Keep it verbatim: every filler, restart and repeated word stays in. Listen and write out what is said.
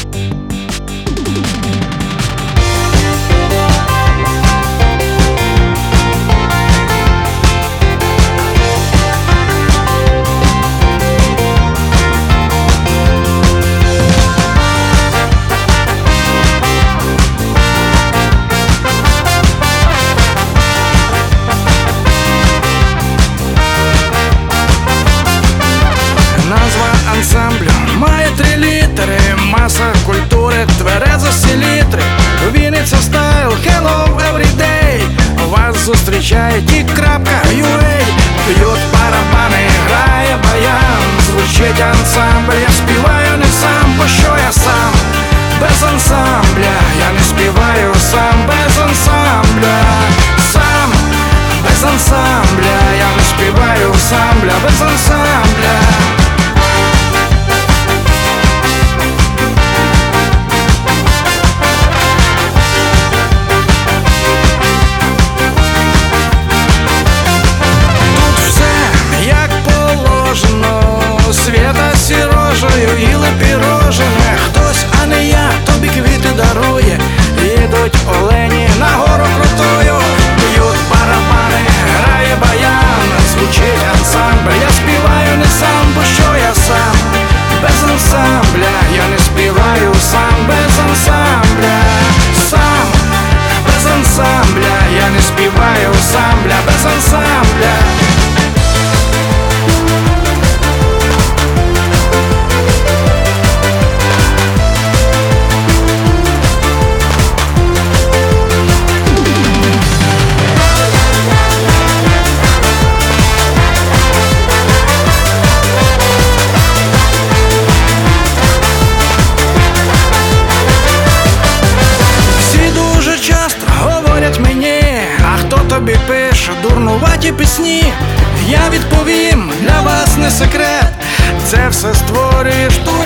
Ансамблю має три літери, маса культури, тверезості літри. Вінниця стайл, hello everyday. Вас зустрічає ті.ua. Б'ють барабани, грає баян, звучить ансамбль. Я співаю не сам, бо що я сам без ансамбля. Я не співаю сам без ансамбля. Сам без ансамбля. Я не співаю сам, без ансамбля. Свята сірожою їли пірожене. Хтось, а не я, тобі квіти дарує. Їдуть олені на гору крутою. Б'ють барабани, грає баян, звучить ансамбль. Я співаю не сам, бо що я сам без ансамбля. Я не співаю сам без ансамбля. Сам без ансамбля. Я не співаю сам, бля, без ансамбля. Тобі пише дурнуваті пісні. Я відповім, для вас не секрет. Це все створюєш тут